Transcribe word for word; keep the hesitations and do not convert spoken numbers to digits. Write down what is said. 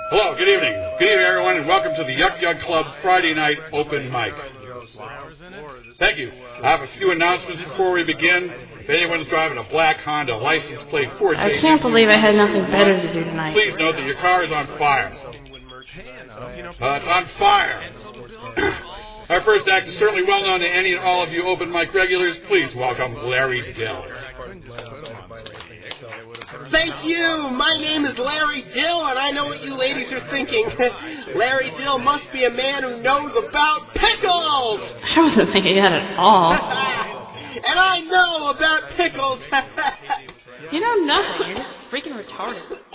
Hello, good evening. Good evening, everyone, and welcome to the Yuck Yuck Club Friday Night Open Mic. Thank you. I have a few announcements before we begin. If anyone's driving a black Honda license plate four J, I can't believe I had nothing better to do tonight. Please note that your car is on fire. Uh, it's on fire. Our first act is certainly well known to any and all of you open mic regulars. Please welcome Larry Dill. Thank you. My name is Larry Dill, and I know what you ladies are thinking. Larry Dill must be a man who knows about pickles. I wasn't thinking that at all. And I know about pickles. You know nothing. You're just freaking retarded.